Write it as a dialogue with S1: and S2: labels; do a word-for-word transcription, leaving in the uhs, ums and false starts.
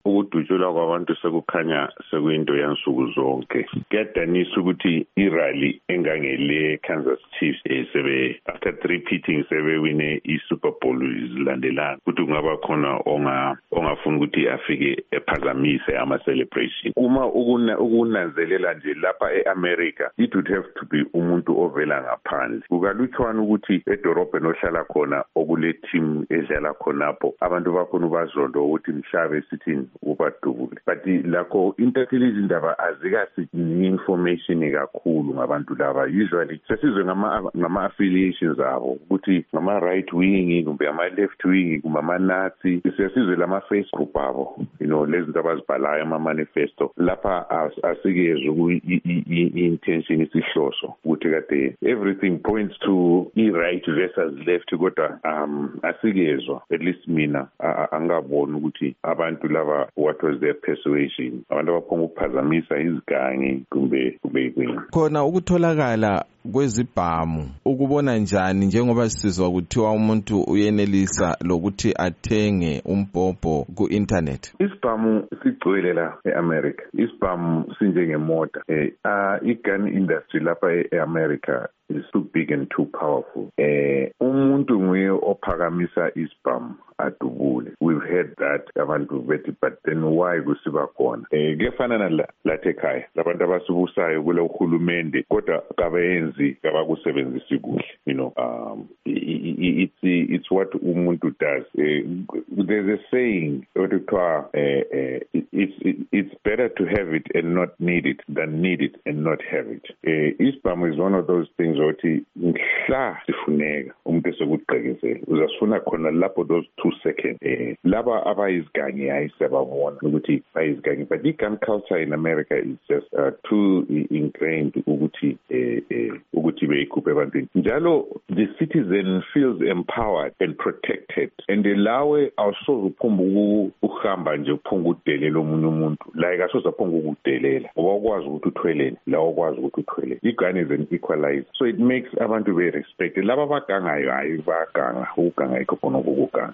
S1: ukudutshulwa kwabantu sekukhanya sekuyinto yansuku zonke. Kuyadanisa ukuthi irally engangele Kansas Chiefs sebe after repeating sebewine i-Super Bowl izilandelana ukuthi kungaba khona onga ongafuna ukuthi afike ephazamise ama-celebration. Uma ukunanzelela nje lapha e-America, it would have to be umuntu ovela ngaphandle. Kukalutshwana ukuthi edorobheni ohlala khona okule team edlala khonapho abantu bakhona bazondo ukuthi mhlabe sithini ubadubule. But lakho intatheli izindaba azikasi information kakhulu ngabantu laba. Usually sesizwe ngama ngama affiliations abo ukuthi ngama right wing kumbe ama left wing kumbe ama Nazi. Sesizwe lama face group abo, you know, lezi zinto abazibhalayo ama manifesto lapha asikezwe i-intention isihloso ukuthi kade everything points to i-right versus left kodwa um asikezwa at least mina angabona ukuthi abantu laba what was their persuasion, abantu abaphonga ukuphazamisa izigangi kumbe kumbe
S2: khona ukutholakala kwezibhamu ukubona njani njengoba sisizwa kuthiwa umuntu uyenelisa lokuthi athenge umbhobho ku-internet?
S1: Isibhamu sigcwele la e-America. Isibhamu sinjengemota. Eh i-gun industry lapha e-America is too big and too powerful. Eh umuntu nguye ophakamisa isibhamu adubule. We've heard that abantu bethi, but then why kusiba khona? Eh kuyafana na lathekhaya labantu abasibusayo kule uhulumende kodwa kabenzi kabakusebenzisi kuhle, you know. um it's it's what umuntu does. Uh, there's a saying what we call uh, uh, it's it's better to have it and not need it than need it and not have it. Uh, isibhamu is one of those things othi mhla sifuneka umuntu esekuqhekezela uzasifuna khona lapho those two seconds. Eh laba abayizigangi ayisebabona ukuthi bayizigangi, but the gun culture in America is just uh, too ingrained ukuthi eh, eh ukuthi beyikhuphe ebantwini. Njalo the citizen feels empowered and protected, and lawe awusoze uphumba ukuhamba nje uphunga udelela omunye umuntu like asoze aphunga ukudelela ngoba ukwazi ukuthi uthwelele la ukwazi ukuthi uthwelele. I-gun is an equalizer, so it makes abantu be respected. Laba bagangayo hayi baganga ukuganga ikho khona ukuganga.